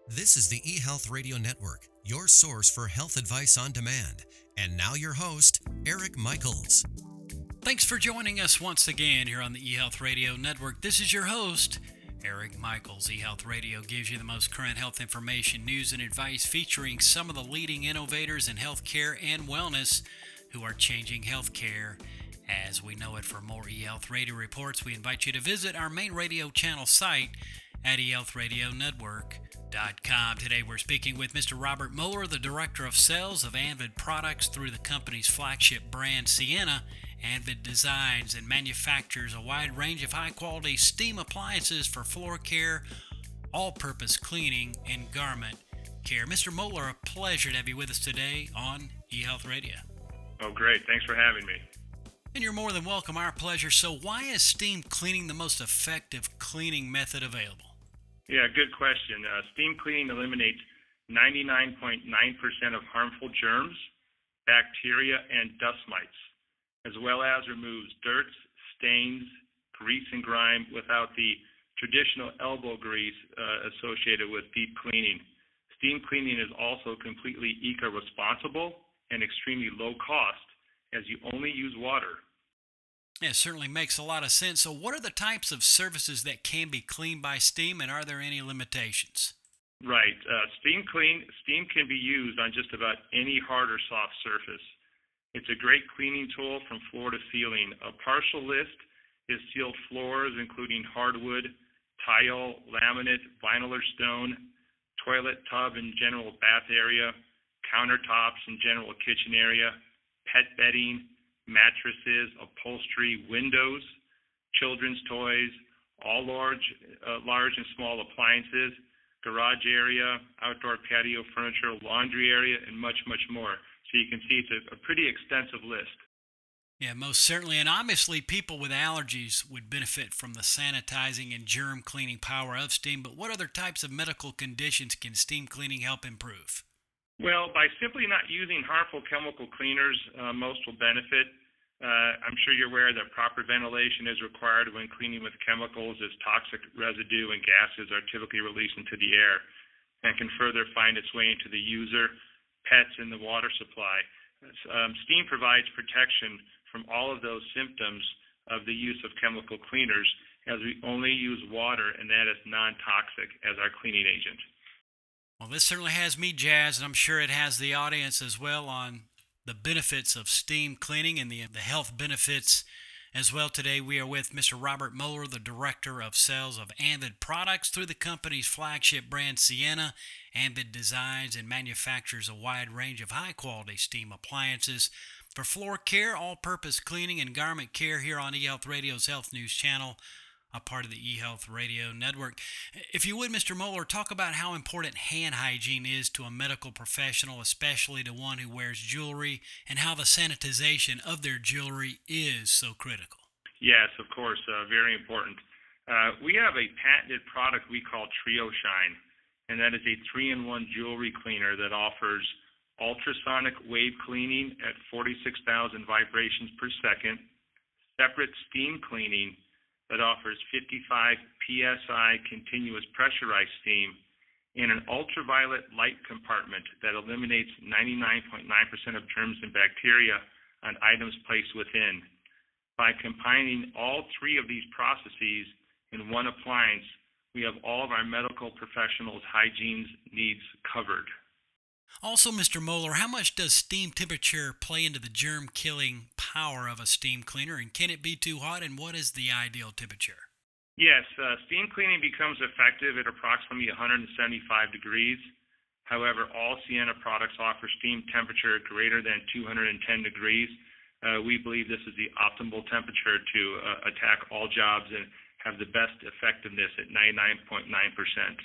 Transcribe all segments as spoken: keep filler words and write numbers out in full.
This is the eHealth Radio Network, your source for health advice on demand. And now your host, Eric Michaels. Thanks for joining us once again here on the eHealth Radio Network. This is your host, Eric Michaels. eHealth Radio gives you the most current health information, news, and advice featuring some of the leading innovators in healthcare and wellness who are changing healthcare as we know it. For more eHealth Radio reports, we invite you to visit our main radio channel site at e health radio network dot com. Today we're speaking with Mister Robert Moeller, the Director of Sales of Anvid Products through the company's flagship brand, Sienna. Anvid designs and manufactures a wide range of high-quality steam appliances for floor care, all-purpose cleaning, and garment care. Mister Moeller, a pleasure to have you with us today on eHealth Radio. Oh, great. Thanks for having me. And you're more than welcome. Our pleasure. So why is steam cleaning the most effective cleaning method available? Yeah, good question. Uh, steam cleaning eliminates ninety-nine point nine percent of harmful germs, bacteria, and dust mites, as well as removes dirt, stains, grease, and grime without the traditional elbow grease uh, associated with deep cleaning. Steam cleaning is also completely eco-responsible and extremely low cost, as you only use water. Yeah, it certainly makes a lot of sense. So what are the types of surfaces that can be cleaned by steam, and are there any limitations? Right. Uh, steam clean steam can be used on just about any hard or soft surface. It's a great cleaning tool from floor to ceiling. A partial list is sealed floors, including hardwood, tile, laminate, vinyl or stone, toilet, tub, and general bath area, countertops and general kitchen area, pet bedding, mattresses, upholstery, windows, children's toys, all large, uh, large and small appliances, garage area, outdoor patio furniture, laundry area, and much, much more. So you can see it's a, a pretty extensive list. Yeah, most certainly. And obviously, people with allergies would benefit from the sanitizing and germ cleaning power of steam. But what other types of medical conditions can steam cleaning help improve? Well, by simply not using harmful chemical cleaners, uh, most will benefit. Uh, I'm sure you're aware that proper ventilation is required when cleaning with chemicals, as toxic residue and gases are typically released into the air and can further find its way into the user, pets, and the water supply. Um, steam provides protection from all of those symptoms of the use of chemical cleaners, as we only use water, and that is non-toxic, as our cleaning agent. Well, this certainly has me jazzed, and I'm sure it has the audience as well on the benefits of steam cleaning and the, the health benefits as well. Today we are with Mister Robert Moeller, the Director of Sales of Anvid Products through the company's flagship brand, Sienna. Anvid designs and manufactures a wide range of high-quality steam appliances for floor care, all-purpose cleaning, and garment care here on eHealth Radio's Health News Channel, a part of the eHealth Radio Network. If you would, Mister Moeller, talk about how important hand hygiene is to a medical professional, especially to one who wears jewelry, and how the sanitization of their jewelry is so critical. Yes, of course, uh, very important. Uh, we have a patented product we call Trio Shine, and that is a three-in-one jewelry cleaner that offers ultrasonic wave cleaning at forty-six thousand vibrations per second, separate steam cleaning that offers fifty-five P S I continuous pressurized steam, and an ultraviolet light compartment that eliminates ninety-nine point nine percent of germs and bacteria on items placed within. By combining all three of these processes in one appliance, we have all of our medical professionals' hygiene needs covered. Also, Mister Moeller, how much does steam temperature play into the germ-killing power of a steam cleaner, and can it be too hot, and what is the ideal temperature? Yes, uh, steam cleaning becomes effective at approximately one hundred seventy-five degrees. However, all Sienna products offer steam temperature greater than two hundred ten degrees. Uh, we believe this is the optimal temperature to uh, attack all jobs and have the best effectiveness at ninety-nine point nine percent.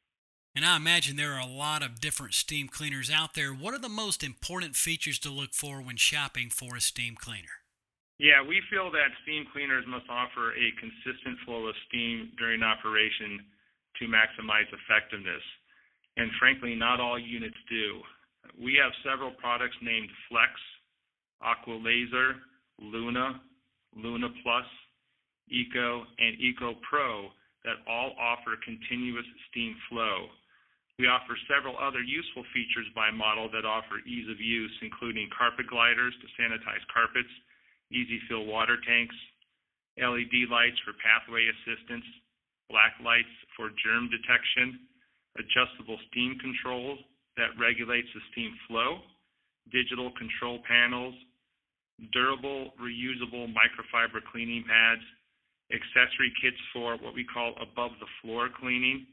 And I imagine there are a lot of different steam cleaners out there. What are the most important features to look for when shopping for a steam cleaner? Yeah, we feel that steam cleaners must offer a consistent flow of steam during operation to maximize effectiveness. And frankly, not all units do. We have several products named Flex, Aqua Laser, Luna, Luna Plus, Eco, and Eco Pro that all offer continuous steam flow. We offer several other useful features by model that offer ease of use, including carpet gliders to sanitize carpets, easy fill water tanks, L E D lights for pathway assistance, black lights for germ detection, adjustable steam controls that regulates the steam flow, digital control panels, durable, reusable microfiber cleaning pads, accessory kits for what we call above-the-floor cleaning,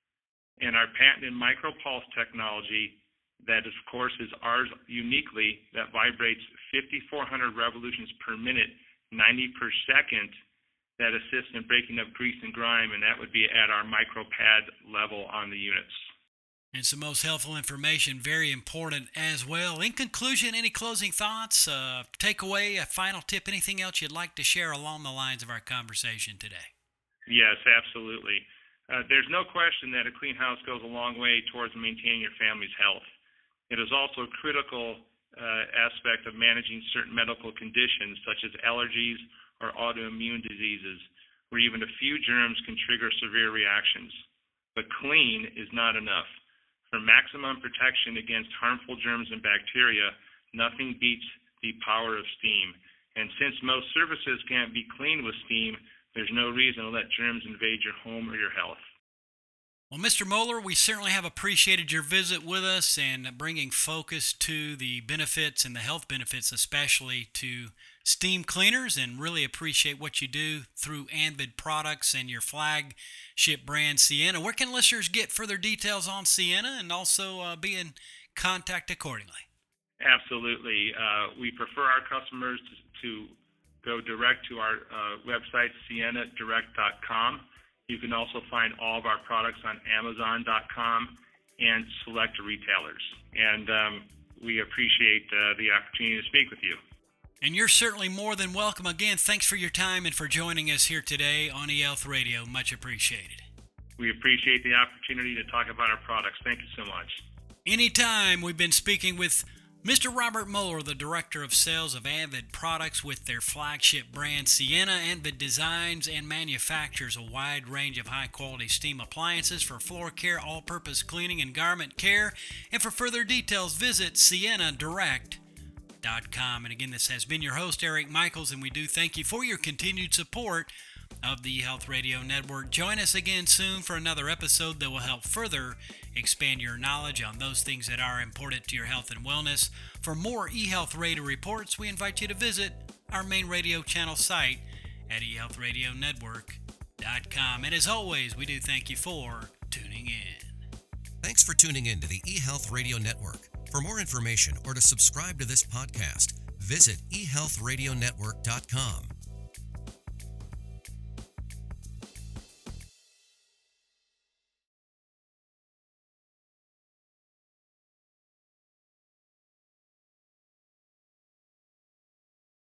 and our patented micropulse technology that, of course, is ours uniquely, that vibrates fifty-four hundred revolutions per minute, ninety per second, that assists in breaking up grease and grime, and that would be at our micropad level on the units. And some most helpful information, very important as well. In conclusion, any closing thoughts, uh, takeaway, a final tip, anything else you'd like to share along the lines of our conversation today? Yes, absolutely. Uh, there's no question that a clean house goes a long way towards maintaining your family's health. It is also a critical uh, aspect of managing certain medical conditions such as allergies or autoimmune diseases, where even a few germs can trigger severe reactions. But clean is not enough. For maximum protection against harmful germs and bacteria, nothing beats the power of steam. And since most surfaces can't be cleaned with steam, there's no reason to let germs invade your home or your health. Well, Mister Moeller, we certainly have appreciated your visit with us and bringing focus to the benefits and the health benefits, especially to steam cleaners, and really appreciate what you do through Anvid Products and your flagship brand, Sienna. Where can listeners get further details on Sienna and also uh, be in contact accordingly? Absolutely. Uh, we prefer our customers to, to go direct to our uh, website, sienna direct dot com. You can also find all of our products on amazon dot com and select retailers. And um, we appreciate uh, the opportunity to speak with you. And you're certainly more than welcome. Again, thanks for your time and for joining us here today on eHealth Radio. Much appreciated. We appreciate the opportunity to talk about our products. Thank you so much. Anytime. We've been speaking with Mister Robert Moeller, the Director of Sales of Anvid Products, with their flagship brand Sienna. Anvid designs and manufactures a wide range of high-quality steam appliances for floor care, all-purpose cleaning, and garment care. And for further details, visit sienna direct dot com. And again, this has been your host, Eric Michaels, and we do thank you for your continued support of the eHealth Radio Network. Join us again soon for another episode that will help further expand your knowledge on those things that are important to your health and wellness. For more eHealth Radio reports, we invite you to visit our main radio channel site at e health radio network dot com. And as always, we do thank you for tuning in. Thanks for tuning in to the eHealth Radio Network. For more information or to subscribe to this podcast, visit e health radio network dot com.